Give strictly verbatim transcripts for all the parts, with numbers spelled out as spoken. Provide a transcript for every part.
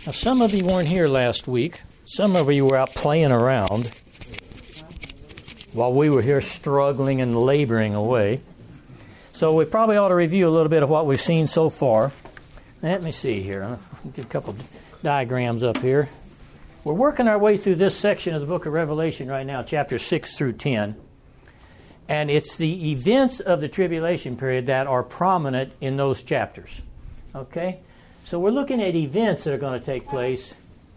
Now, some of you weren't here last week. Some of you were out playing around while we were here struggling and laboring away. So we probably ought to review a little bit of what we've seen so far. Let me see here. I'll get a couple diagrams up here. We're working our way through this section of the book of Revelation right now, chapters six through ten. And it's the events of the tribulation period that are prominent in those chapters. Okay? So we're looking at events that are going to take place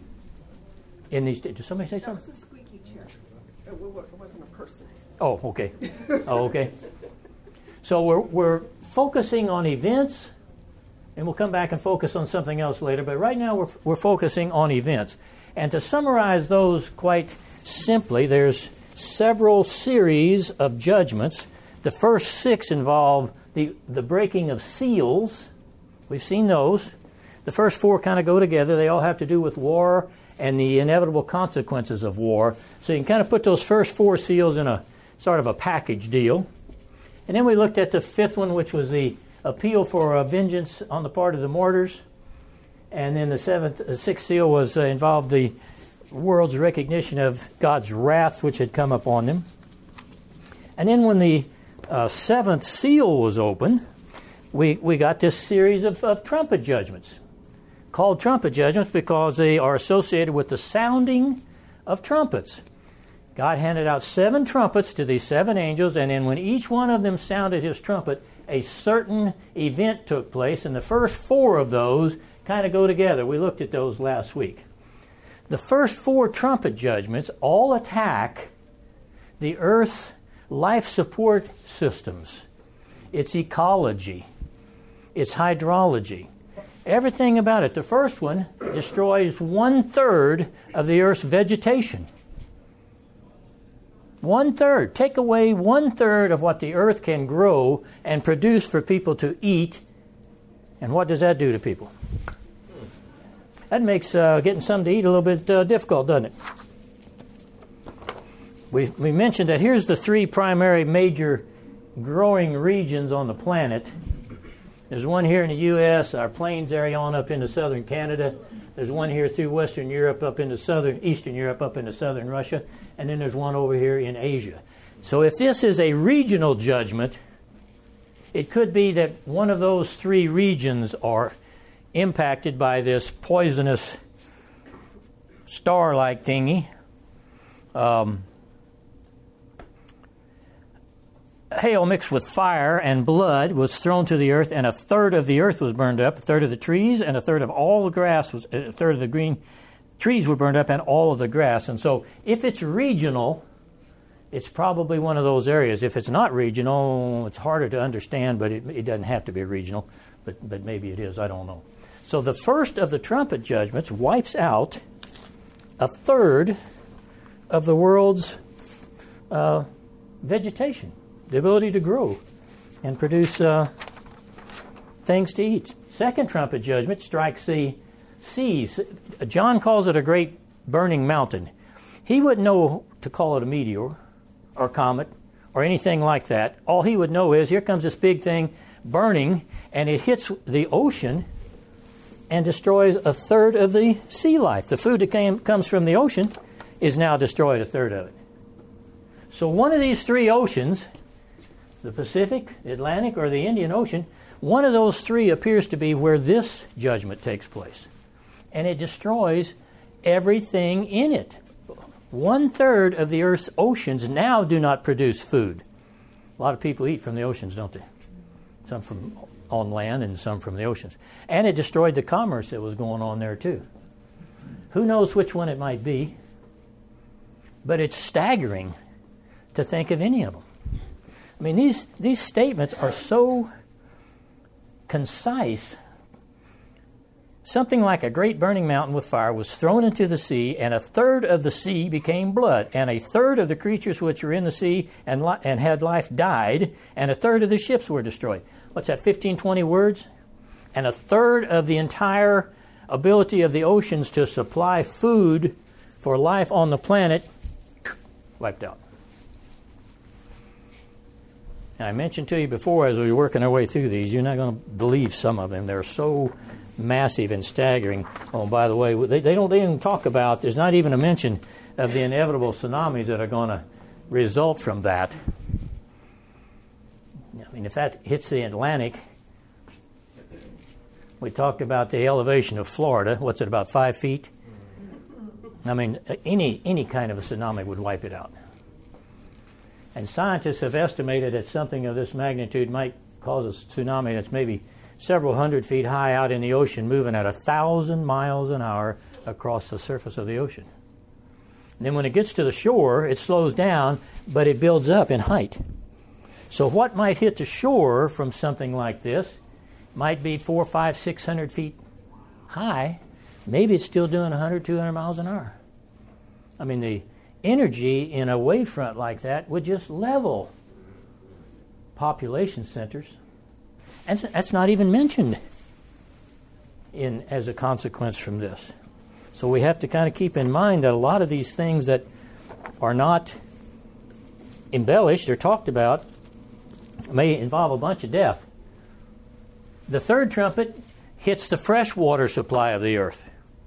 in these... Did somebody say something? That was a squeaky chair. It wasn't a person. Oh, okay. Oh, okay. So we're we're focusing on events, and we'll come back and focus on something else later. But right now we're we're focusing on events. And to summarize those quite simply, there's several series of judgments. The first six involve the, the breaking of seals. We've seen those. The first four kind of go together. They all have to do with war and the inevitable consequences of war. So you can kind of put those first four seals in a sort of a package deal. And then we looked at the fifth one, which was the appeal for uh, vengeance on the part of the martyrs. And then the seventh, uh, sixth seal was uh, involved the world's recognition of God's wrath, which had come upon them. And then when the uh, seventh seal was opened, we we got this series of, of trumpet judgments, called trumpet judgments because they are associated with the sounding of trumpets. God handed out seven trumpets to these seven angels, and then when each one of them sounded his trumpet, a certain event took place, and the first four of those kind of go together. We looked at those last week. The first four trumpet judgments all attack the Earth's life support systems, its ecology, its hydrology, everything about it. The first one destroys one-third of the Earth's vegetation. One-third. Take away one-third of what the Earth can grow and produce for people to eat. And what does that do to people? That makes uh, getting something to eat a little bit uh, difficult, doesn't it? We, we mentioned that here's the three primary major growing regions on the planet. There's one here in the U S, our plains area on up into southern Canada. There's one here through Western Europe up into southern, Eastern Europe up into southern Russia. And then there's one over here in Asia. So if this is a regional judgment, it could be that one of those three regions are impacted by this poisonous star-like thingy. Um, hail mixed with fire and blood was thrown to the earth, and a third of the earth was burned up, a third of the trees, and a third of all the grass was, a third of the green trees were burned up, and all of the grass. And so if it's regional, it's probably one of those areas. If it's not regional, it's harder to understand, but it, it doesn't have to be regional, but, but maybe it is, I don't know. So the first of the trumpet judgments wipes out a third of the world's uh, vegetation, the ability to grow and produce uh, things to eat. Second trumpet judgment strikes the seas. John calls it a great burning mountain. He wouldn't know to call it a meteor or comet or anything like that. All he would know is here comes this big thing burning, and it hits the ocean and destroys a third of the sea life. The food that came, comes from the ocean is now destroyed, a third of it. So one of these three oceans, the Pacific, the Atlantic, or the Indian Ocean, one of those three appears to be where this judgment takes place. And it destroys everything in it. One-third of the Earth's oceans now do not produce food. A lot of people eat from the oceans, don't they? Some from on land and some from the oceans. And it destroyed the commerce that was going on there too. Who knows which one it might be? But it's staggering to think of any of them. I mean, these, these statements are so concise. Something like a great burning mountain with fire was thrown into the sea, and a third of the sea became blood, and a third of the creatures which were in the sea and, li- and had life died, and a third of the ships were destroyed. What's that, fifteen, twenty words? And a third of the entire ability of the oceans to supply food for life on the planet wiped out. And I mentioned to you before as we were working our way through these, you're not going to believe some of them. They're so massive and staggering. Oh, by the way, they, they don't even talk about, there's not even a mention of the inevitable tsunamis that are going to result from that. I mean, if that hits the Atlantic, we talked about the elevation of Florida. What's it, about five feet? I mean, any any kind of a tsunami would wipe it out. And scientists have estimated that something of this magnitude might cause a tsunami that's maybe several hundred feet high out in the ocean, moving at a thousand miles an hour across the surface of the ocean. And then when it gets to the shore, it slows down, but it builds up in height. So what might hit the shore from something like this might be four, five, six hundred feet high. Maybe it's still doing one hundred, two hundred miles an hour. I mean, the energy in a wavefront like that would just level population centers. And that's not even mentioned in as a consequence from this. So we have to kind of keep in mind that a lot of these things that are not embellished or talked about may involve a bunch of death. The third trumpet hits the fresh water supply of the earth.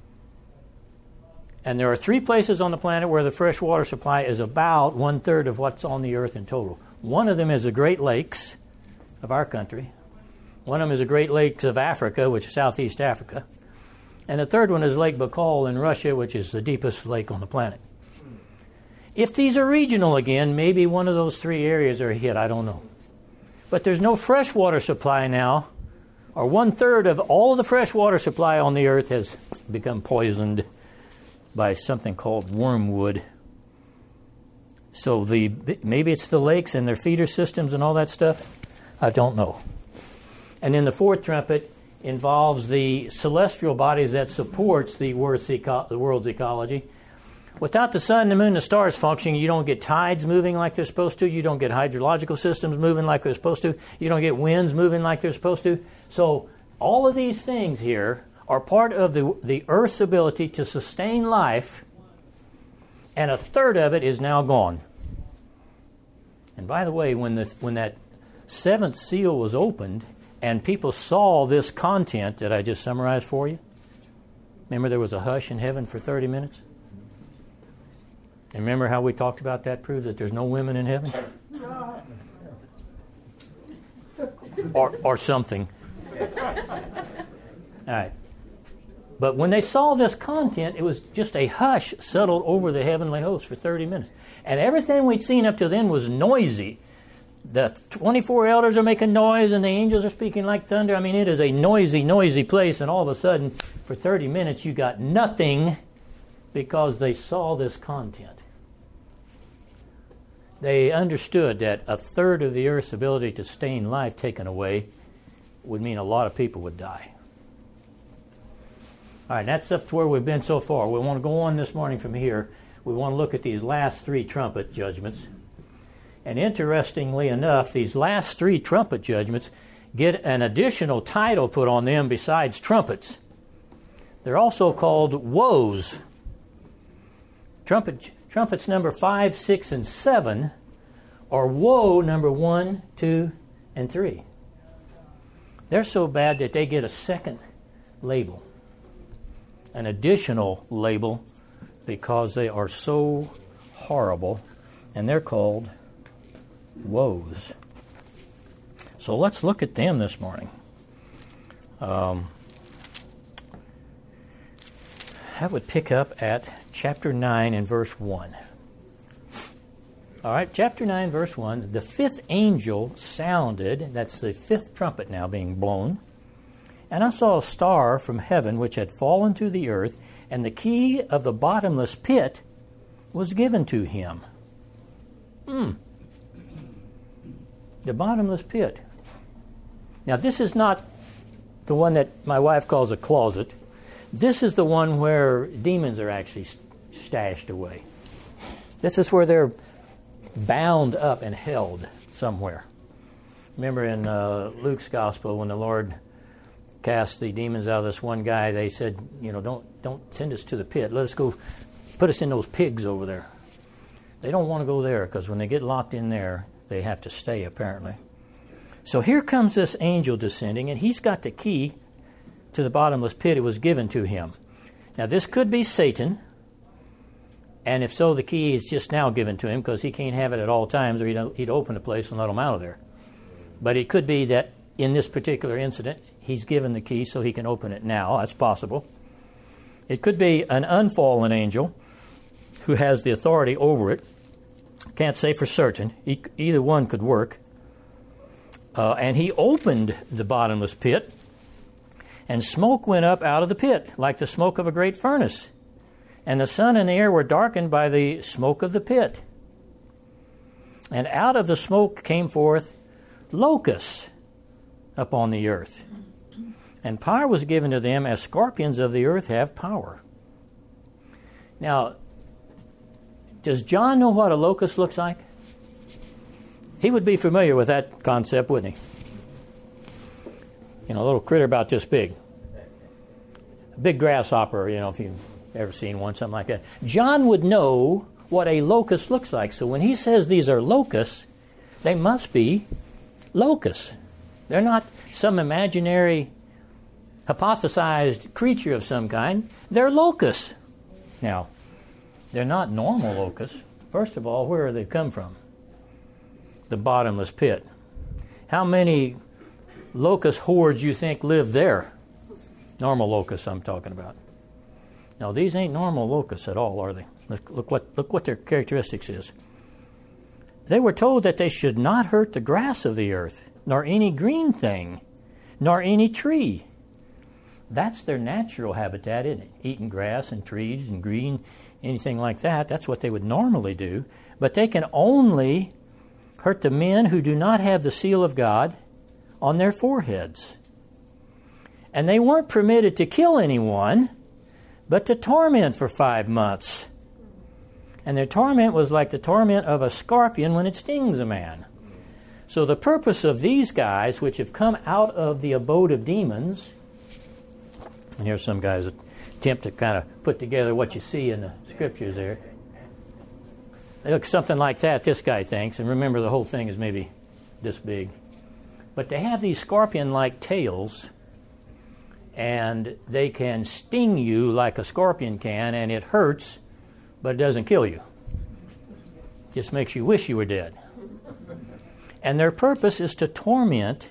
And there are three places on the planet where the fresh water supply is about one-third of what's on the earth in total. One of them is the Great Lakes of our country. One of them is the Great Lakes of Africa, which is Southeast Africa. And the third one is Lake Baikal in Russia, which is the deepest lake on the planet. If these are regional again, maybe one of those three areas are hit. I don't know. But there's no fresh water supply now, or one-third of all of the fresh water supply on the earth has become poisoned by something called wormwood. So the maybe it's the lakes and their feeder systems and all that stuff. I don't know. And then the fourth trumpet involves the celestial bodies that supports the world's, eco- the world's ecology. Without the sun, the moon, the stars functioning, you don't get tides moving like they're supposed to. You don't get hydrological systems moving like they're supposed to. You don't get winds moving like they're supposed to. So all of these things here are part of the, the Earth's ability to sustain life, and a third of it is now gone. And by the way, when the when that seventh seal was opened and people saw this content that I just summarized for you, remember there was a hush in heaven for thirty minutes? And remember how we talked about that proves that there's no women in heaven? or or something. All right. But when they saw this content, it was just a hush settled over the heavenly host for thirty minutes. And everything we'd seen up to then was noisy. The twenty-four elders are making noise and the angels are speaking like thunder. I mean, it is a noisy, noisy place. And all of a sudden, for thirty minutes, you got nothing because they saw this content. They understood that a third of the earth's ability to sustain life taken away would mean a lot of people would die. All right, that's up to where we've been so far. We want to go on this morning from here. We want to look at these last three trumpet judgments. And interestingly enough, these last three trumpet judgments get an additional title put on them besides trumpets. They're also called woes. Trumpet, trumpets number five, six, and seven are woe number one, two, and three. They're so bad that they get a second label, an additional label, because they are so horrible, and they're called woes. So let's look at them this morning. Um, I would pick up at chapter nine and verse one. All right, chapter nine, verse one. The fifth angel sounded, that's the fifth trumpet now being blown, and I saw a star from heaven which had fallen to the earth, and the key of the bottomless pit was given to him. Hmm. The bottomless pit. Now, this is not the one that my wife calls a closet. This is the one where demons are actually stashed away. This is where they're bound up and held somewhere. Remember in uh, Luke's gospel when the Lord cast the demons out of this one guy, they said, you know, don't don't send us to the pit. Let us go, put us in those pigs over there. They don't want to go there because when they get locked in there, they have to stay apparently. So here comes this angel descending, and he's got the key to the bottomless pit, it was given to him. Now, this could be Satan, and if so, the key is just now given to him because he can't have it at all times, or he'd, he'd open the place and let him out of there. But it could be that in this particular incident, he's given the key so he can open it now. That's possible. It could be an unfallen angel who has the authority over it. Can't say for certain. E- either one could work. Uh, and he opened the bottomless pit, and smoke went up out of the pit, like the smoke of a great furnace. And the sun and the air were darkened by the smoke of the pit. And out of the smoke came forth locusts upon the earth. And power was given to them as scorpions of the earth have power. Now, does John know what a locust looks like? He would be familiar with that concept, wouldn't he? You know, a little critter about this big. A big grasshopper, you know, if you've ever seen one, something like that. John would know what a locust looks like. So when he says these are locusts, they must be locusts. They're not some imaginary, hypothesized creature of some kind. They're locusts. Now, they're not normal locusts. First of all, where do they come from? The bottomless pit. How many locust hordes you think live there? Normal locusts I'm talking about. Now, these ain't normal locusts at all, are they? Look, look what look what their characteristics is. They were told that they should not hurt the grass of the earth, nor any green thing, nor any tree. That's their natural habitat, isn't it? Eating grass and trees and green, anything like that. That's what they would normally do. But they can only hurt the men who do not have the seal of God on their foreheads. And they weren't permitted to kill anyone, but to torment for five months. And their torment was like the torment of a scorpion when it stings a man. So the purpose of these guys, which have come out of the abode of demons, and here's some guys attempt to kind of put together what you see in the scriptures there. They look something like that, this guy thinks, and remember the whole thing is maybe this big. But they have these scorpion-like tails, and they can sting you like a scorpion can, and it hurts, but it doesn't kill you. Just makes you wish you were dead. And their purpose is to torment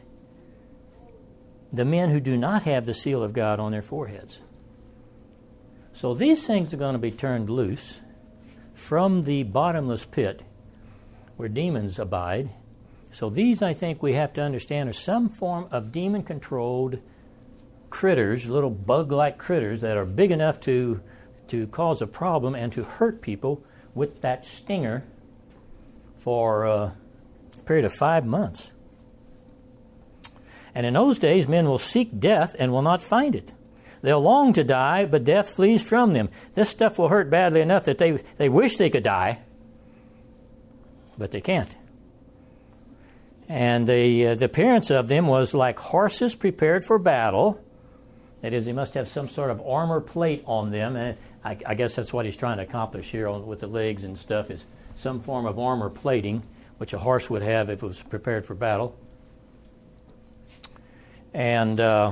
the men who do not have the seal of God on their foreheads. So these things are going to be turned loose from the bottomless pit where demons abide. So these, I think, we have to understand are some form of demon-controlled critters, little bug-like critters that are big enough to, to cause a problem and to hurt people with that stinger for uh, a period of five months. And in those days, men will seek death and will not find it. They'll long to die, but death flees from them. This stuff will hurt badly enough that they, they wish they could die, but they can't. And the, uh, the appearance of them was like horses prepared for battle. That is, they must have some sort of armor plate on them. And I, I guess that's what he's trying to accomplish here on, with the legs and stuff, is some form of armor plating, which a horse would have if it was prepared for battle. And uh,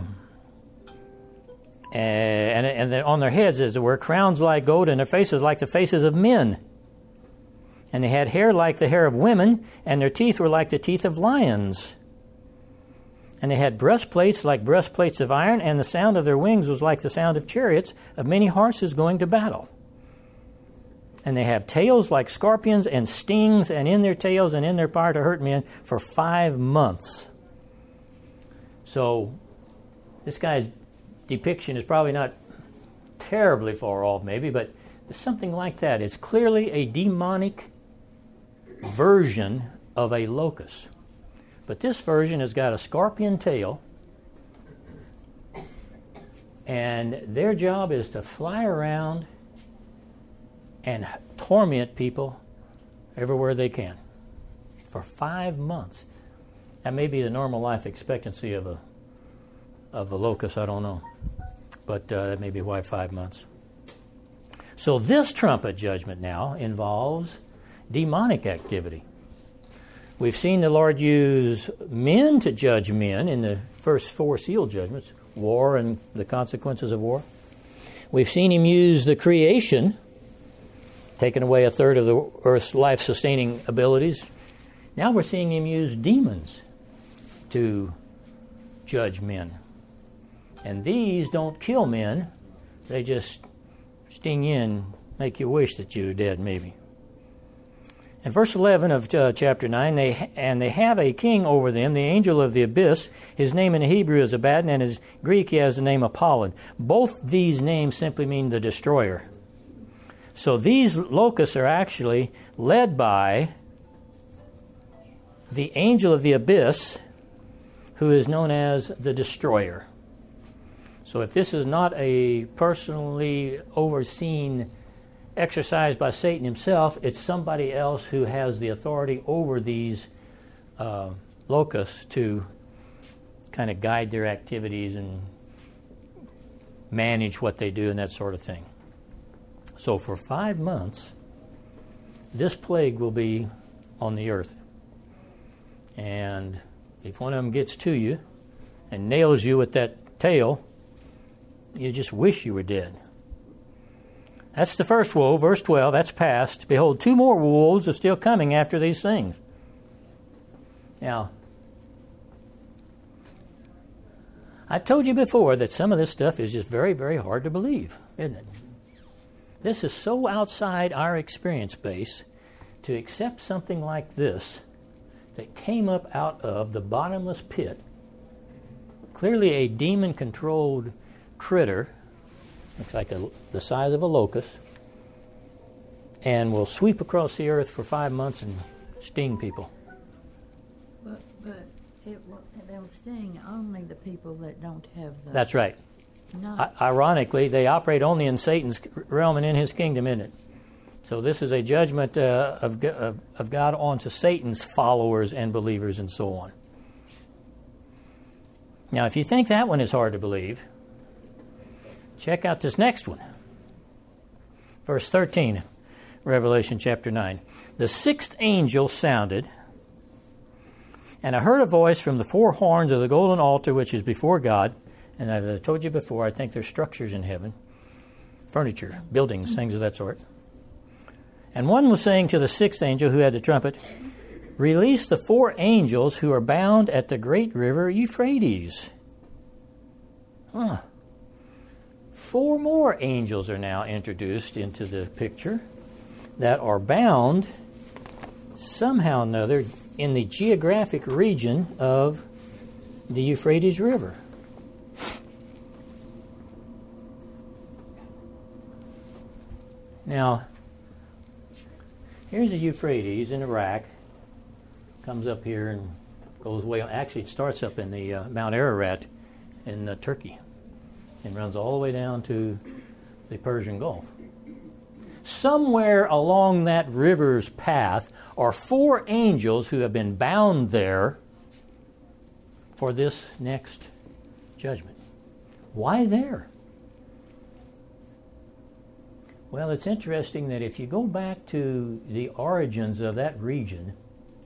and and then on their heads, as it were, crowns like gold, and their faces like the faces of men. And they had hair like the hair of women, and their teeth were like the teeth of lions. And they had breastplates like breastplates of iron, and the sound of their wings was like the sound of chariots of many horses going to battle. And they have tails like scorpions and stings, and in their tails and in their power to hurt men for five months. So this guy's depiction is probably not terribly far off, maybe, but something like that. It's clearly a demonic version of a locust. But this version has got a scorpion tail, and their job is to fly around and torment people everywhere they can for five months. That may be the normal life expectancy of a of a locust, I don't know. But uh, that may be why five months. So this trumpet judgment now involves demonic activity. We've seen the Lord use men to judge men in the first four seal judgments. war and the consequences of war. We've seen him use the creation, taking away a third of the earth's life-sustaining abilities. Now we're seeing him use demons to judge men. And these don't kill men. They just sting you and make you wish that you were dead, maybe. In verse eleven of uh, chapter nine, they and they have a king over them, the angel of the abyss. His name in Hebrew is Abaddon, and in Greek he has the name Apollon. Both these names simply mean the destroyer. So these locusts are actually led by the angel of the abyss, who is known as the destroyer. So if this is not a personally overseen exercise by Satan himself, it's somebody else who has the authority over these uh, locusts to kind of guide their activities and manage what they do and that sort of thing. So for five months, this plague will be on the earth. And if one of them gets to you and nails you with that tail, you just wish you were dead. That's the first woe, verse twelve, that's past. Behold, two more woes are still coming after these things. Now, I've told you before that some of this stuff is just very, very hard to believe, isn't it? This is so outside our experience base to accept something like this that came up out of the bottomless pit, clearly a demon-controlled critter, looks like a, the size of a locust, and will sweep across the earth for five months and sting people. But, but it will, they'll sting only the people that don't have the... That's right. Not, I, ironically, they operate only in Satan's realm and in his kingdom, isn't it? So this is a judgment uh, of, of, of God onto Satan's followers and believers and so on. Now, if you think that one is hard to believe, check out this next one. Verse thirteen, Revelation chapter nine. The sixth angel sounded, and I heard a voice from the four horns of the golden altar which is before God. And I've told you before, I think there's structures in heaven, furniture, buildings, things of that sort. And one was saying to the sixth angel who had the trumpet, release the four angels who are bound at the great river Euphrates. Huh. Four more angels are now introduced into the picture that are bound somehow or another in the geographic region of the Euphrates River. Now, here's the Euphrates in Iraq, comes up here and goes way, actually it starts up in the uh, Mount Ararat in uh, Turkey and runs all the way down to the Persian Gulf. Somewhere along that river's path are four angels who have been bound there for this next judgment. Why there? Well, it's interesting that if you go back to the origins of that region,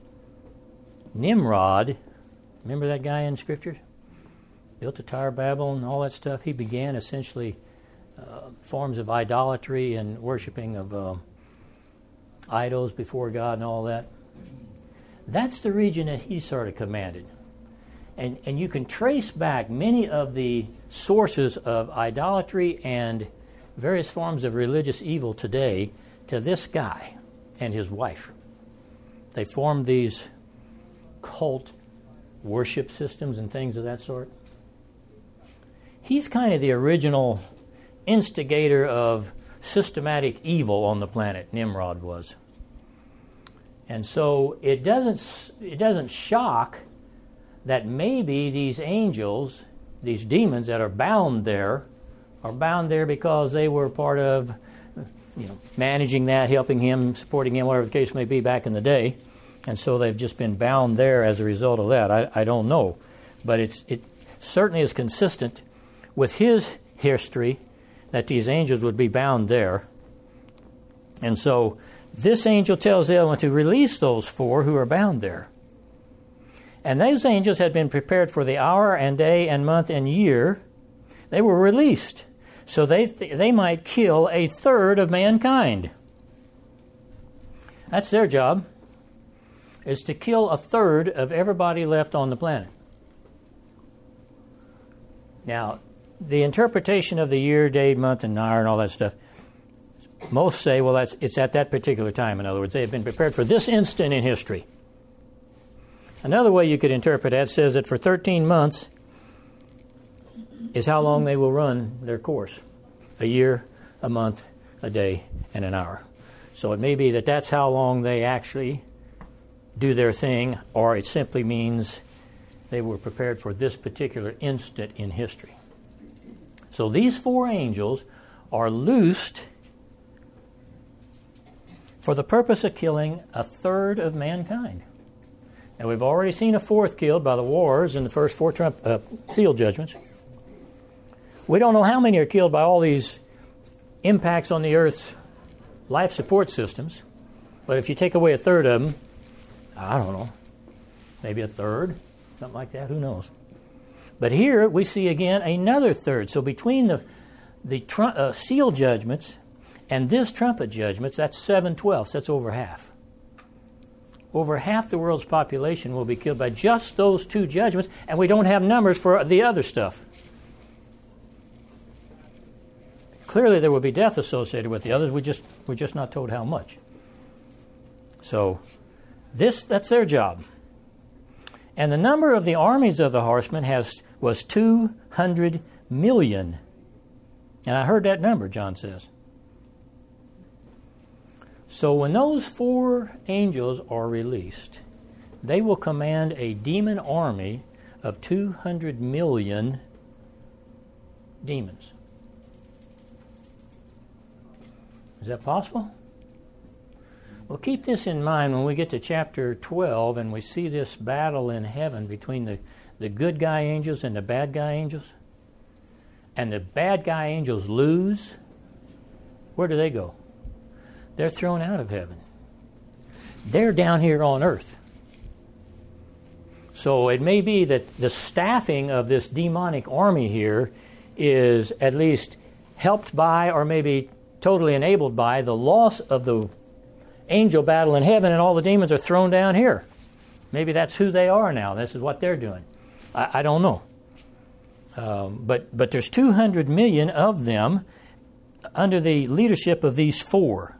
Nimrod, remember that guy in Scripture? Built the Tower of Babel and all that stuff. He began essentially uh, forms of idolatry and worshiping of uh, idols before God and all that. That's the region that he sort of commanded. And, and you can trace back many of the sources of idolatry and various forms of religious evil today to this guy and his wife. They formed these cult worship systems and things of that sort. He's kind of the original instigator of systematic evil on the planet, Nimrod was. And so it doesn't it doesn't shock that maybe these angels, these demons that are bound there, are bound there because they were part of, you know, managing that, helping him, supporting him, whatever the case may be back in the day. And so they've just been bound there as a result of that. I, I don't know. But it's it certainly is consistent with his history that these angels would be bound there. And so this angel tells Ellen to release those four who are bound there. And those angels had been prepared for the hour and day and month and year They were released. So they, they might kill a third of mankind. That's their job, is to kill a third of everybody left on the planet. Now, the interpretation of the year, day, month, and hour and all that stuff, most say, well, that's it's at that particular time. In other words, they have been prepared for this instant in history. Another way you could interpret that says that for thirteen months is how long they will run their course. A year, a month, a day, and an hour. So it may be that that's how long they actually do their thing, or it simply means they were prepared for this particular instant in history. So these four angels are loosed for the purpose of killing a third of mankind. Now, we've already seen a fourth killed by the wars in the first four trump, uh, seal judgments. We don't know how many are killed by all these impacts on the Earth's life support systems. But if you take away a third of them, I don't know, maybe a third, something like that, who knows. But here we see again another third. So between the, the tr- uh, seal judgments and this trumpet judgments, that's seven twelfths, that's over half. Over half the world's population will be killed by just those two judgments, and we don't have numbers for the other stuff. Clearly there will be death associated with the others, we just, we're just not told how much. So this that's their job. And the number of the armies of the horsemen has was two hundred million. And I heard that number, John says. So when those four angels are released, they will command a demon army of two hundred million demons. Is that possible? Well, keep this in mind when we get to chapter twelve and we see this battle in heaven between the, the good guy angels and the bad guy angels. And the bad guy angels lose. Where do they go? They're thrown out of heaven. They're down here on earth. So it may be that the staffing of this demonic army here is at least helped by, or maybe totally enabled by, the loss of the angel battle in heaven, and all the demons are thrown down here. Maybe that's who they are now. This is what they're doing. I, I don't know. Um, but but there's two hundred million of them under the leadership of these four.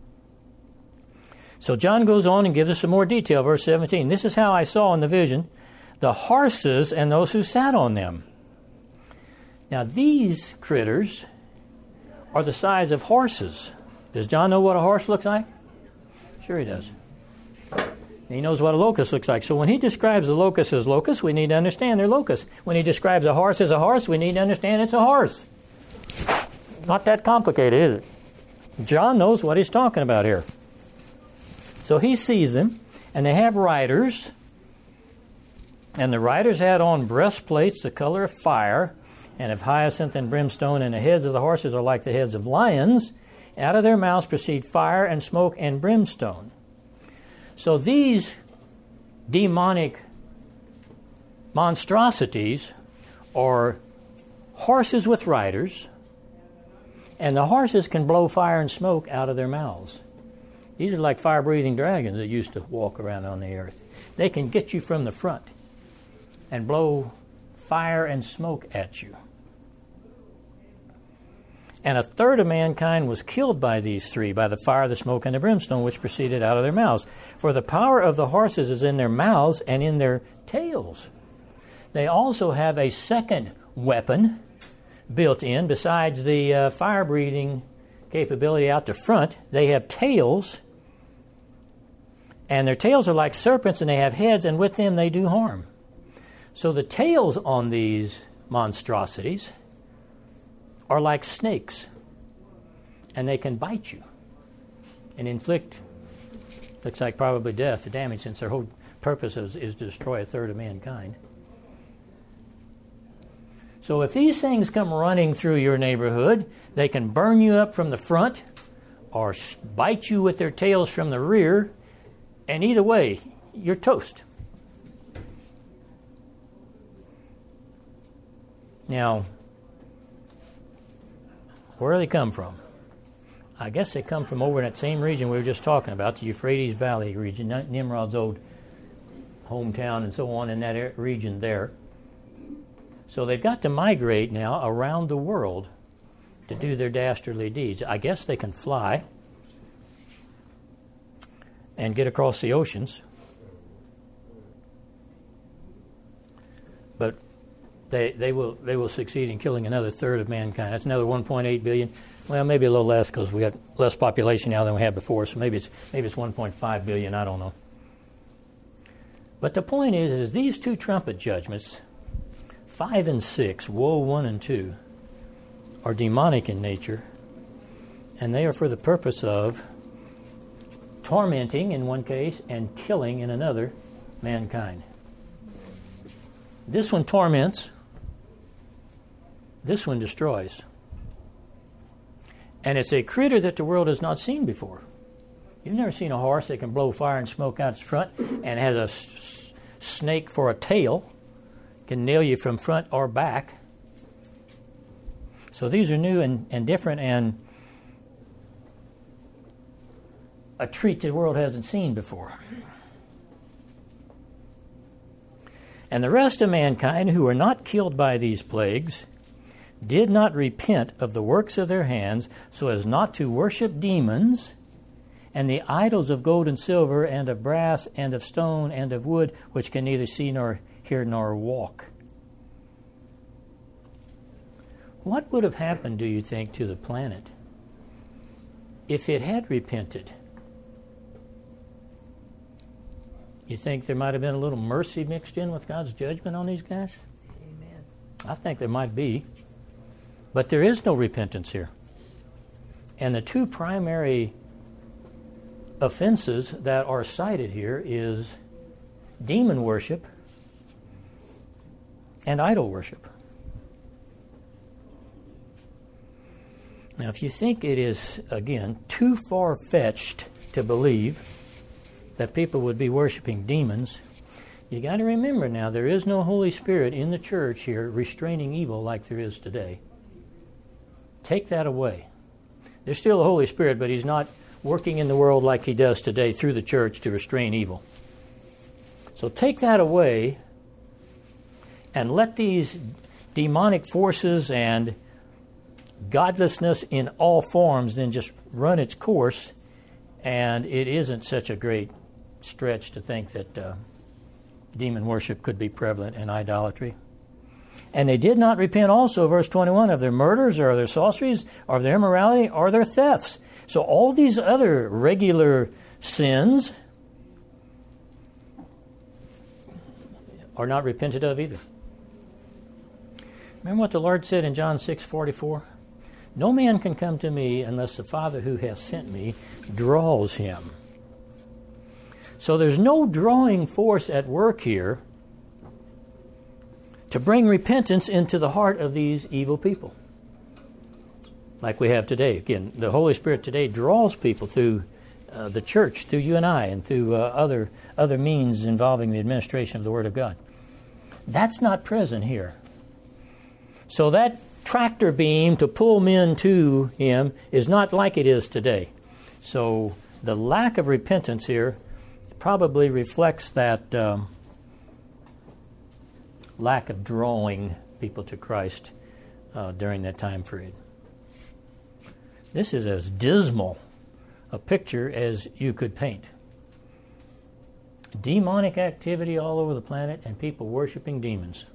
So John goes on and gives us some more detail. Verse seventeen. This is how I saw in the vision the horses and those who sat on them. Now these critters are the size of horses. Does John know what a horse looks like? Sure he does. He knows what a locust looks like. So when he describes a locust as locust, we need to understand they're locusts. When he describes a horse as a horse, we need to understand it's a horse. Not that complicated, is it? John knows what he's talking about here. So he sees them, and they have riders, and the riders had on breastplates the color of fire, and of hyacinth and brimstone, and the heads of the horses are like the heads of lions. Out of their mouths proceed fire and smoke and brimstone. So these demonic monstrosities are horses with riders, and the horses can blow fire and smoke out of their mouths. These are like fire-breathing dragons that used to walk around on the earth. They can get you from the front and blow fire and smoke at you. And a third of mankind was killed by these three, by the fire, the smoke, and the brimstone, which proceeded out of their mouths. For the power of the horses is in their mouths and in their tails. They also have a second weapon built in, besides the uh, fire-breathing capability out the front. They have tails, and their tails are like serpents, and they have heads, and with them they do harm. So the tails on these monstrosities are like snakes, and they can bite you and inflict, looks like probably death, the damage, since their whole purpose is, is to destroy a third of mankind. So if these things come running through your neighborhood, they can burn you up from the front or bite you with their tails from the rear, and either way, you're toast. Now, Where do they come from? I guess they come from over in that same region we were just talking about, the Euphrates Valley region, Nimrod's old hometown and so on in that region there. So they've got to migrate now around the world to do their dastardly deeds. I guess they can fly and get across the oceans. But they they will they will succeed in killing another third of mankind. That's another one point eight billion. Well, maybe a little less because we got less population now than we had before. So maybe it's maybe it's one point five billion. I don't know. But the point is, is these two trumpet judgments, five and six, woe one and two, are demonic in nature, and they are for the purpose of tormenting in one case and killing in another mankind. This one torments. This one destroys. And it's a critter that the world has not seen before. You've never seen a horse that can blow fire and smoke out its front and has a s- snake for a tail, can nail you from front or back. So these are new and, and different and a treat the world hasn't seen before. And the rest of mankind who were not killed by these plagues did not repent of the works of their hands so as not to worship demons and the idols of gold and silver and of brass and of stone and of wood, which can neither see nor hear nor walk. What would have happened, do you think, to the planet if it had repented? You think there might have been a little mercy mixed in with God's judgment on these guys? Amen. I think there might be. But there is no repentance here. And the two primary offenses that are cited here is demon worship and idol worship. Now, if you think it is, again, too far-fetched to believe that people would be worshiping demons, you got to remember now, there is no Holy Spirit in the church here restraining evil like there is today. Take that away. There's still a Holy Spirit, but He's not working in the world like He does today through the church to restrain evil. So take that away and let these demonic forces and godlessness in all forms then just run its course, and it isn't such a great stretch to think that uh, demon worship could be prevalent in idolatry. And they did not repent also, verse twenty-one, of their murders or their sorceries or their immorality or their thefts. So all these other regular sins are not repented of either. Remember what the Lord said in John six forty-four? No man can come to me unless the Father who has sent me draws him. So there's no drawing force at work here to bring repentance into the heart of these evil people, like we have today. Again, the Holy Spirit today draws people through uh, the church, through you and I, and through uh, other other means involving the administration of the Word of God. That's not present here. So that tractor beam to pull men to Him is not like it is today. So the lack of repentance here probably reflects that um, lack of drawing people to Christ uh, during that time period. This is as dismal a picture as you could paint. Demonic activity all over the planet and people worshiping demons.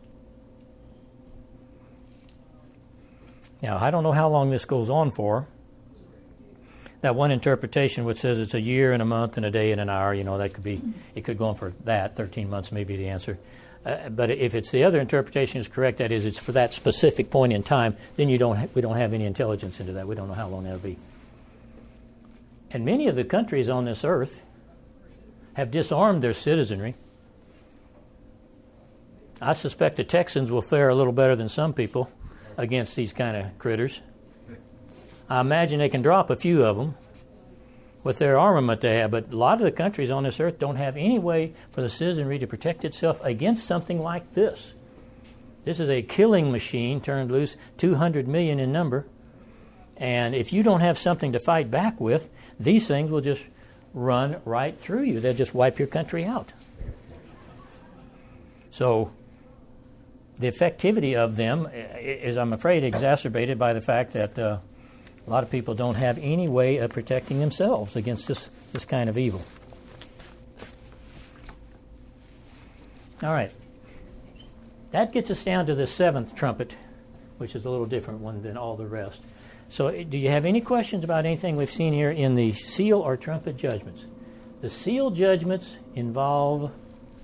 Now, I don't know how long this goes on for. That one interpretation which says it's a year and a month and a day and an hour, you know, that could be, it could go on for that. thirteen months may be the answer. Uh, but if it's the other interpretation is correct, that is, it's for that specific point in time, then you don't ha- we don't have any intelligence into that. We don't know how long that'll be. And many of the countries on this earth have disarmed their citizenry. I suspect the Texans will fare a little better than some people against these kind of critters. I imagine they can drop a few of them with their armament they have, but a lot of the countries on this earth don't have any way for the citizenry to protect itself against something like this. This is a killing machine turned loose, two hundred million in number, And if you don't have something to fight back with, these things will just run right through you. They'll just wipe your country out. So the effectivity of them is, I'm afraid, exacerbated by the fact that uh, a lot of people don't have any way of protecting themselves against this, this kind of evil. All right. That gets us down to the seventh trumpet, which is a little different one than all the rest. So do you have any questions about anything we've seen here in the seal or trumpet judgments? The seal judgments involve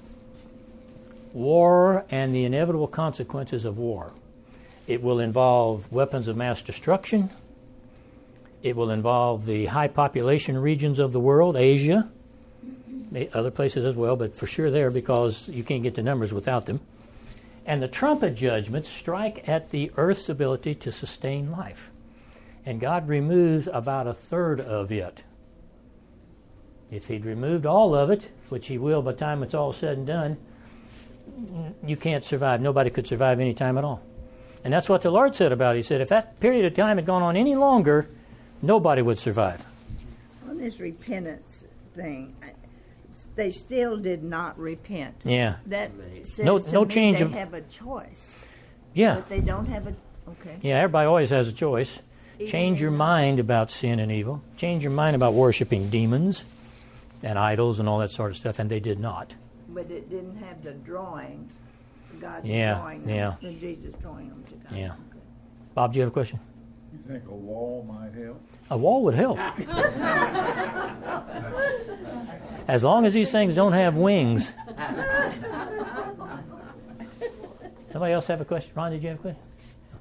war and the inevitable consequences of war. It will involve weapons of mass destruction. It will involve the high population regions of the world, Asia, other places as well, but for sure there because you can't get the numbers without them. And the trumpet judgments strike at the earth's ability to sustain life. And God removes about a third of it. If He'd removed all of it, which He will by the time it's all said and done, you can't survive. Nobody could survive any time at all. And that's what the Lord said about it. He said if that period of time had gone on any longer, nobody would survive. On this repentance thing, they still did not repent. Yeah. That says no, to no me change they of, have a choice. Yeah. But they don't have a, okay. Yeah, everybody always has a choice. Even Change your mind about sin and evil. Change your mind about worshiping demons and idols and all that sort of stuff, and they did not. But it didn't have the drawing, God Yeah, drawing them, yeah. and Jesus drawing them to God. Yeah. Okay. Bob, do you have a question? You think a wall might help? A wall would help. As long as these things don't have wings. Somebody else have a question? Ron, did you have a question?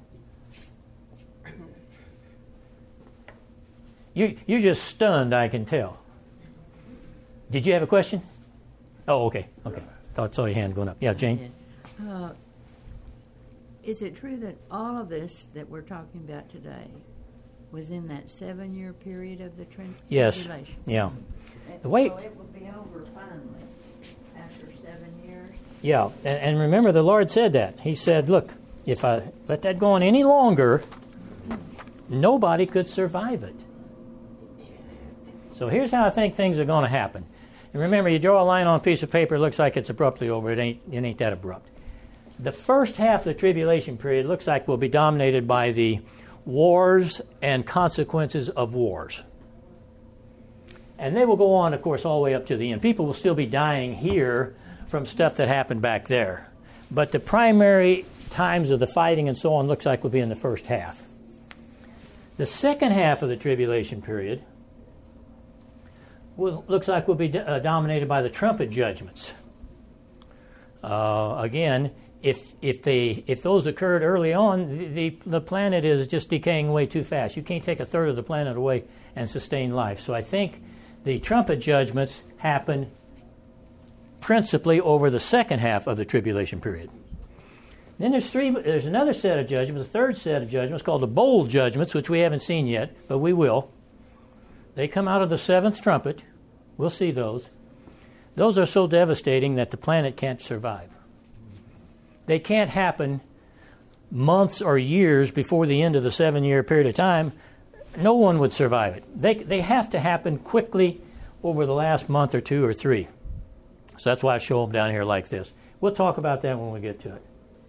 You, you're just stunned, I can tell. Did you have a question? Oh, okay. Okay. Thought I saw your hand going up. Yeah, Jane? Uh, is it true that all of this that we're talking about today was in that seven-year period of the trans- Yes. tribulation? Yeah. And The way- so it will be over finally after seven years? Yeah. And, and remember, the Lord said that. He said, look, if I let that go on any longer, nobody could survive it. So here's how I think things are going to happen. And remember, you draw a line on a piece of paper, it looks like it's abruptly over. It ain't, it ain't that abrupt. The first half of the tribulation period looks like will be dominated by the wars and consequences of wars. And they will go on, of course, all the way up to the end. People will still be dying here from stuff that happened back there. But the primary times of the fighting and so on looks like will be in the first half. The second half of the tribulation period will, looks like will be do, uh, dominated by the trumpet judgments. Uh, again, if if they if those occurred early on, the, the the planet is just decaying away too fast. You can't take a third of the planet away and sustain life. So I think the trumpet judgments happen principally over the second half of the tribulation period. Then there's three. There's another set of judgments, a third set of judgments called the bowl judgments, which we haven't seen yet, but we will. They come out of the seventh trumpet. We'll see those. Those are so devastating that the planet can't survive. They can't happen months or years before the end of the seven-year period of time. No one would survive it. They they have to happen quickly over the last month or two or three. So that's why I show them down here like this. We'll talk about that when we get to it.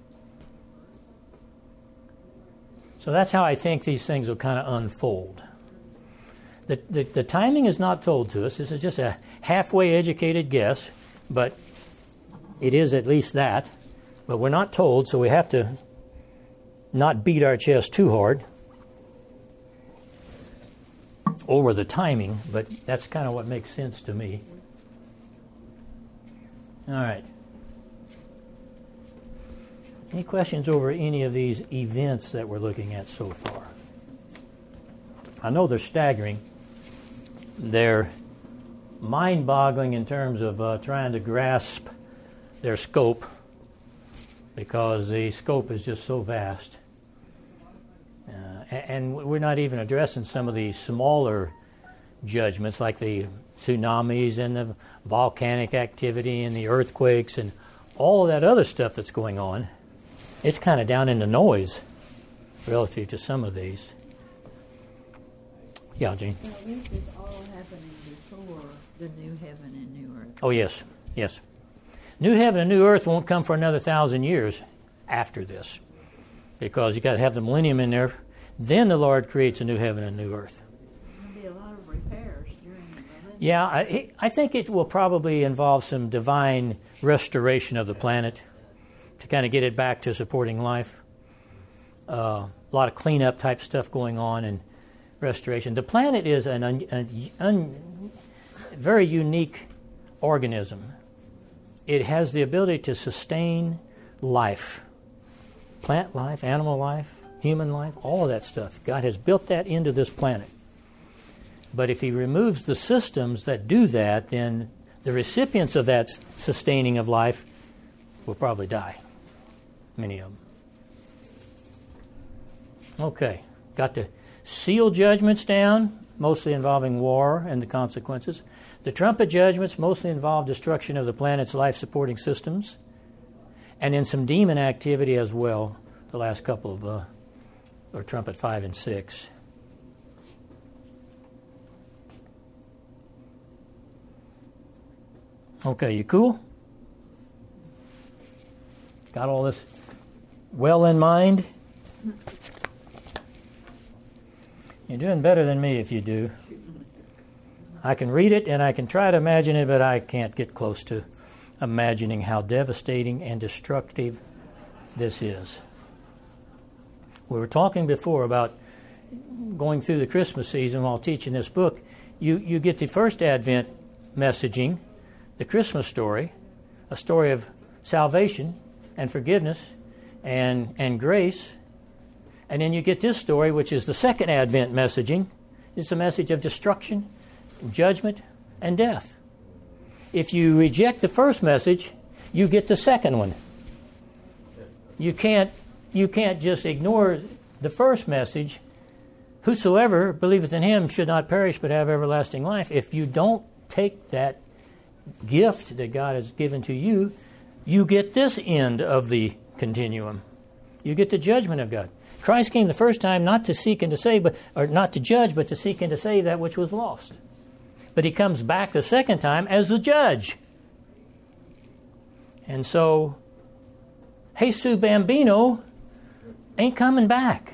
So that's how I think these things will kind of unfold. The, the, the timing is not told to us. This is just a halfway educated guess, but it is at least that. But we're not told, so we have to not beat our chest too hard over the timing, but that's kind of what makes sense to me. All right. Any questions over any of these events that we're looking at so far? I know they're staggering. They're mind-boggling in terms of uh, trying to grasp their scope, because the scope is just so vast. Uh, and we're not even addressing some of the smaller judgments like the tsunamis and the volcanic activity and the earthquakes and all of that other stuff that's going on. It's kind of down in the noise relative to some of these. Yeah, Gene. Now, this is all happening before the new heaven and new earth. Oh, yes, yes. New heaven and new earth won't come for another thousand years after this, because you got to have the millennium in there. Then the Lord creates a new heaven and new earth. There'll be a lot of repairs during the millennium. Yeah, I, I think it will probably involve some divine restoration of the planet to kind of get it back to supporting life. Uh, a lot of cleanup type stuff going on and restoration. The planet is an un, an un, very unique organism. It has the ability to sustain life, plant life, animal life, human life, all of that stuff. God has built that into this planet. But if he removes the systems that do that, then the recipients of that sustaining of life will probably die, many of them. Okay, got the seal judgments down, mostly involving war and the consequences. The trumpet judgments mostly involve destruction of the planet's life-supporting systems, and then some demon activity as well, the last couple of, uh, or trumpet five and six. Okay, you cool? Got all this well in mind? You're doing better than me if you do. I can read it and I can try to imagine it, but I can't get close to imagining how devastating and destructive this is. We were talking before about going through the Christmas season while teaching this book. You, you get the first Advent messaging, the Christmas story, a story of salvation and forgiveness and, and grace. And then you get this story, which is the second Advent messaging. It's a message of destruction, judgment, and death. If you reject the first message, you get the second one. You can't, you can't just ignore the first message. Whosoever believeth in him should not perish but have everlasting life. If you don't take that gift that God has given to you, you get this end of the continuum. You get the judgment of God. Christ came the first time not to seek and to save, but or not to judge, but to seek and to save that which was lost. But he comes back the second time as the judge. And so, Jesus Bambino ain't coming back.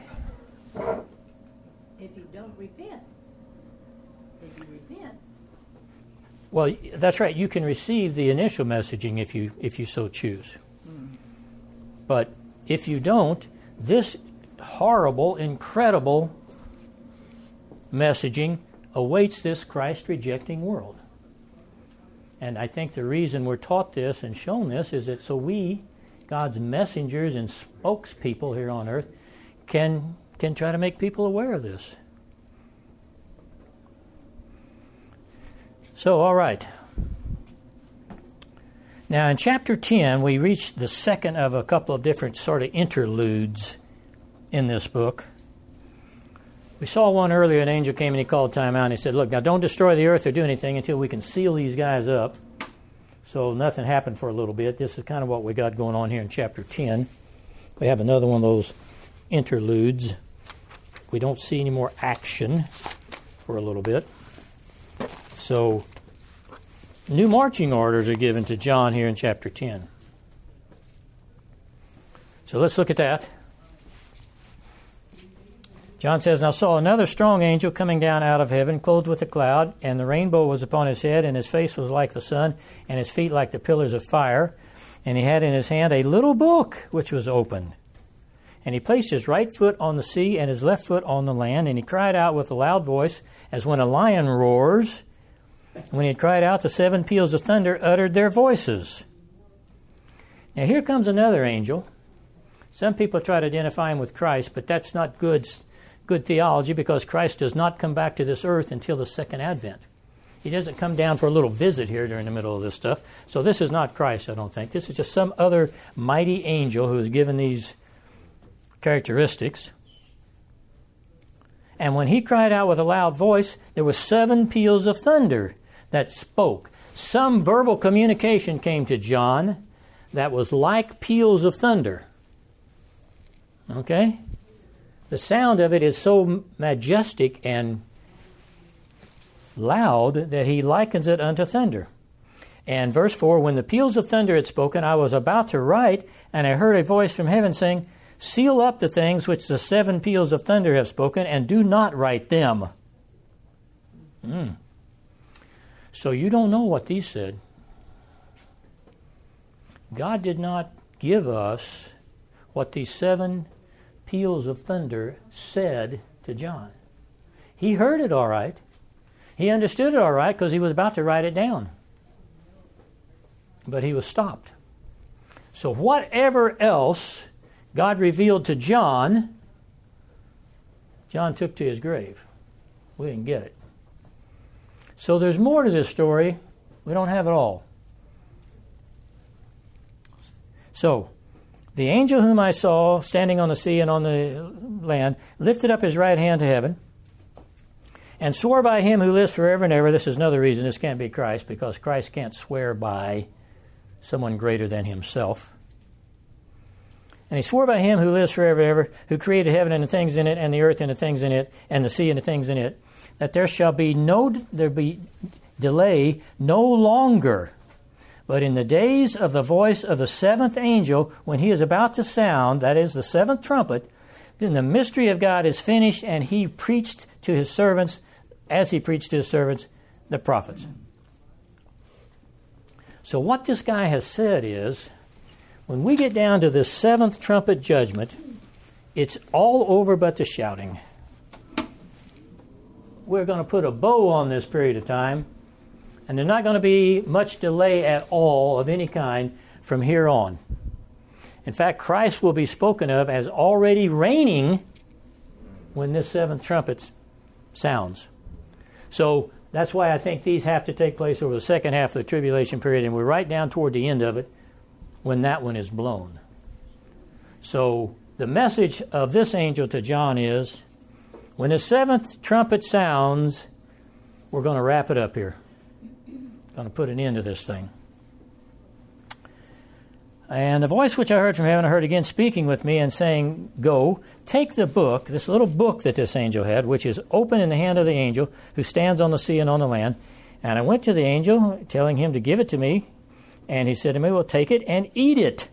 If you don't repent. If you repent. Well, that's right. You can receive the initial messaging if you if you so choose. Mm. But if you don't, this horrible, incredible messaging awaits this Christ-rejecting world. And I think the reason we're taught this and shown this is that so we, God's messengers and spokespeople here on earth, can can try to make people aware of this. So, all right. Now, in chapter ten, we reach the second of a couple of different sort of interludes in this book. We saw one earlier, an angel came and he called time out and he said, look, now don't destroy the earth or do anything until we can seal these guys up. So nothing happened for a little bit. This is kind of what we got going on here in chapter ten. We have another one of those interludes. We don't see any more action for a little bit. So new marching orders are given to John here in chapter ten. So let's look at that. John says, Now saw another strong angel coming down out of heaven, clothed with a cloud, and the rainbow was upon his head, and his face was like the sun, and his feet like the pillars of fire. And he had in his hand a little book, which was open. And he placed his right foot on the sea, and his left foot on the land, and he cried out with a loud voice, as when a lion roars. When he had cried out, the seven peals of thunder uttered their voices. Now here comes another angel. Some people try to identify him with Christ, but that's not good Good theology, because Christ does not come back to this earth until the second advent. He doesn't come down for a little visit here during the middle of this stuff. So this is not Christ, I don't think. This is just some other mighty angel who is given these characteristics. And when he cried out with a loud voice, there were seven peals of thunder that spoke. Some verbal communication came to John that was like peals of thunder. Okay? The sound of it is so majestic and loud that he likens it unto thunder. And verse four, when the peals of thunder had spoken, I was about to write, and I heard a voice from heaven saying, seal up the things which the seven peals of thunder have spoken, and do not write them. Mm. So you don't know what these said. God did not give us what these seven peals of thunder said to John. He heard it all right. He understood it all right because he was about to write it down. But he was stopped. So whatever else God revealed to John, John took to his grave. We didn't get it. So there's more to this story. We don't have it all. So, the angel whom I saw standing on the sea and on the land lifted up his right hand to heaven and swore by him who lives forever and ever. This is another reason this can't be Christ, because Christ can't swear by someone greater than himself. And he swore by him who lives forever and ever, who created heaven and the things in it, and the earth and the things in it, and the sea and the things in it, that there shall be no there be delay no longer. But in the days of the voice of the seventh angel, when he is about to sound, that is the seventh trumpet, then the mystery of God is finished, and he preached to his servants, as he preached to his servants, the prophets. So what this guy has said is, when we get down to the seventh trumpet judgment, it's all over but the shouting. We're going to put a bow on this period of time, and there's not going to be much delay at all of any kind from here on. In fact, Christ will be spoken of as already reigning when this seventh trumpet sounds. So that's why I think these have to take place over the second half of the tribulation period, and we're right down toward the end of it when that one is blown. So the message of this angel to John is, when the seventh trumpet sounds, we're going to wrap it up here. Going to put an end to this thing. And the voice which I heard from heaven, I heard again speaking with me and saying, go, take the book, this little book that this angel had, which is open in the hand of the angel who stands on the sea and on the land. And I went to the angel, telling him to give it to me. And he said to me, well, take it and eat it.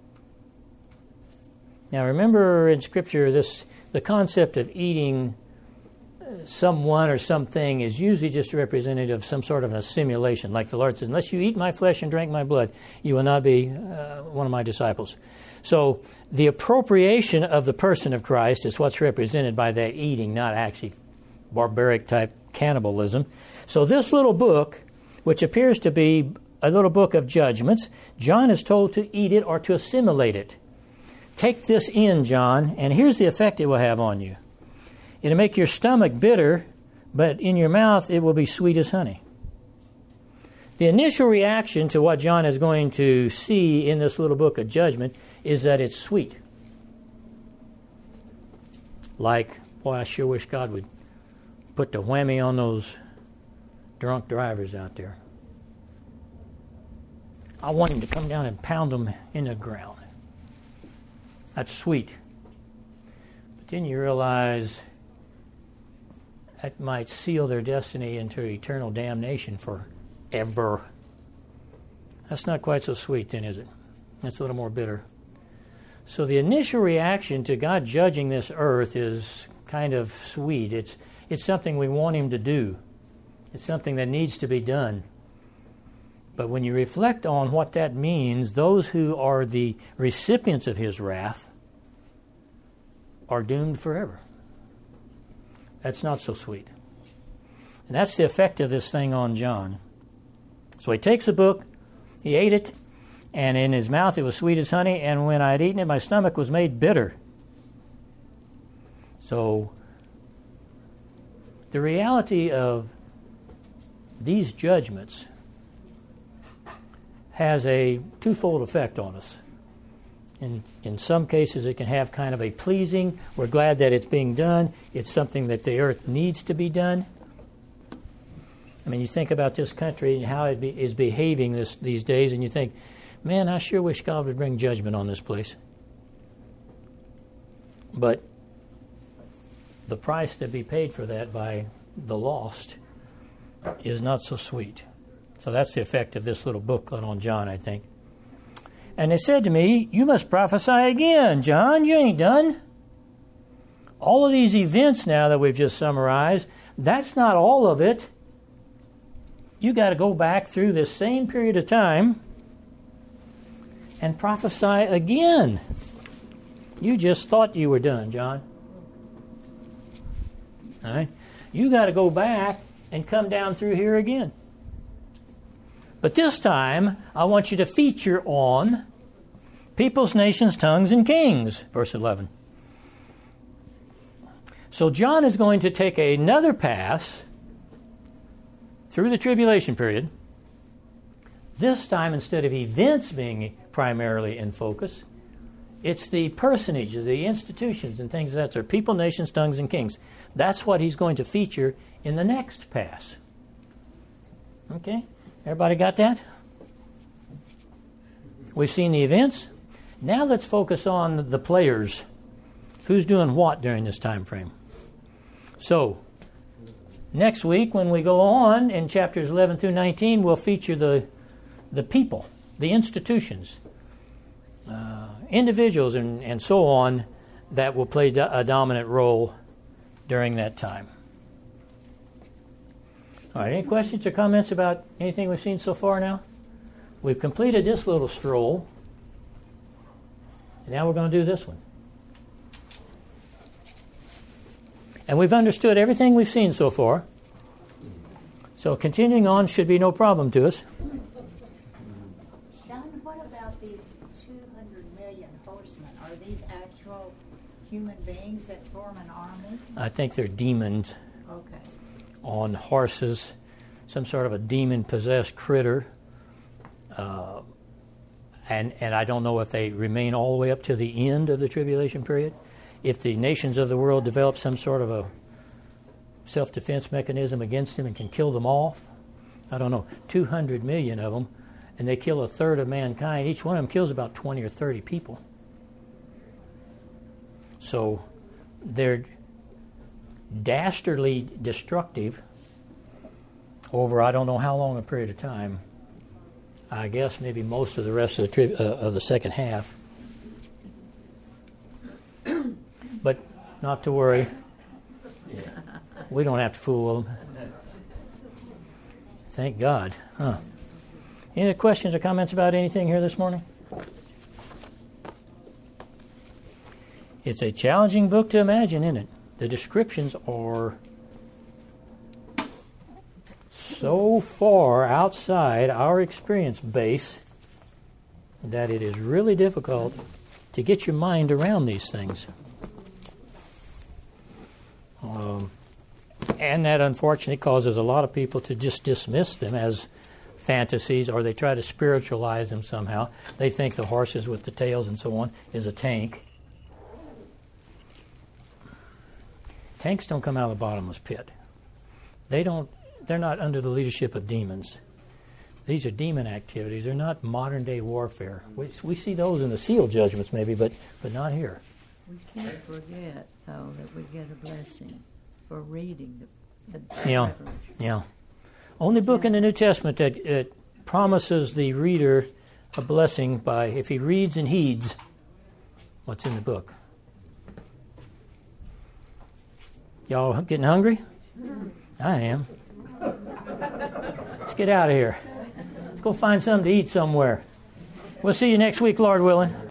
Now remember in Scripture, this the concept of eating someone or something is usually just representative of some sort of a simulation. Like the Lord says, unless you eat my flesh and drink my blood, you will not be uh, one of my disciples. So the appropriation of the person of Christ is what's represented by that eating, not actually barbaric type cannibalism. So this little book, which appears to be a little book of judgments, John is told to eat it or to assimilate it. Take this in, John, and here's the effect it will have on you. It'll make your stomach bitter, but in your mouth it will be sweet as honey. The initial reaction to what John is going to see in this little book of judgment is that it's sweet. Like, boy, I sure wish God would put the whammy on those drunk drivers out there. I want him to come down and pound them in the ground. That's sweet. But then you realize that might seal their destiny into eternal damnation forever. That's not quite so sweet then, is it? That's a little more bitter. So the initial reaction to God judging this earth is kind of sweet. It's, it's something we want him to do. It's something that needs to be done. But when you reflect on what that means, those who are the recipients of his wrath are doomed forever. That's not so sweet. And that's the effect of this thing on John. So he takes the book, he ate it, and in his mouth it was sweet as honey, and when I had eaten it, my stomach was made bitter. So the reality of these judgments has a twofold effect on us. In, in some cases, it can have kind of a pleasing, we're glad that it's being done, it's something that the earth needs to be done. I mean, you think about this country and how it be, is behaving this, these days, and you think, man, I sure wish God would bring judgment on this place. But the price to be paid for that by the lost is not so sweet. So that's the effect of this little booklet on John, I think. And they said to me, you must prophesy again, John. You ain't done. All of these events now that we've just summarized, that's not all of it. You got to go back through this same period of time and prophesy again. You just thought you were done, John. All right? You got to go back and come down through here again. But this time, I want you to feature on peoples, nations, tongues, and kings, verse eleven. So John is going to take another pass through the tribulation period. This time, instead of events being primarily in focus, it's the personages, the institutions, and things of that sort. People, nations, tongues, and kings. That's what he's going to feature in the next pass. Okay? Everybody got that? We've seen the events. Now let's focus on the players. Who's doing what during this time frame? So, next week when we go on in chapters eleven through nineteen, we'll feature the the people, the institutions, uh, individuals, and, and so on that will play do- a dominant role during that time. All right, any questions or comments about anything we've seen so far now? We've completed this little stroll. And now we're going to do this one. And we've understood everything we've seen so far. So continuing on should be no problem to us. John, what about these two hundred million horsemen? Are these actual human beings that form an army? I think they're demons Okay. on horses, some sort of a demon-possessed critter. Uh, and, and I don't know if they remain all the way up to the end of the tribulation period. If the nations of the world develop some sort of a self-defense mechanism against them and can kill them off, I don't know, two hundred million of them, and they kill a third of mankind. Each one of them kills about twenty or thirty people. So they're dastardly destructive over I don't know how long a period of time. I guess maybe most of the rest of the tri- uh, of the second half. But not to worry. We don't have to fool them. Thank God. Huh. Any other questions or comments about anything here this morning? It's a challenging book to imagine, isn't it? The descriptions are so far outside our experience base that it is really difficult to get your mind around these things. Um, and that unfortunately causes a lot of people to just dismiss them as fantasies, or they try to spiritualize them somehow. They think the horses with the tails and so on is a tank. Tanks don't come out of the bottomless pit. They don't. They're not under the leadership of demons. These are demon activities. They're not modern day warfare. We, we see those in the seal judgments maybe, but but not here. We can't forget, though, that we get a blessing for reading the, the Yeah, Revelation. yeah. Only book in the New Testament that it promises the reader a blessing by if he reads and heeds what's in the book. Y'all getting hungry? I am. Let's get out of here. Let's go find something to eat somewhere. We'll see you next week, Lord willing.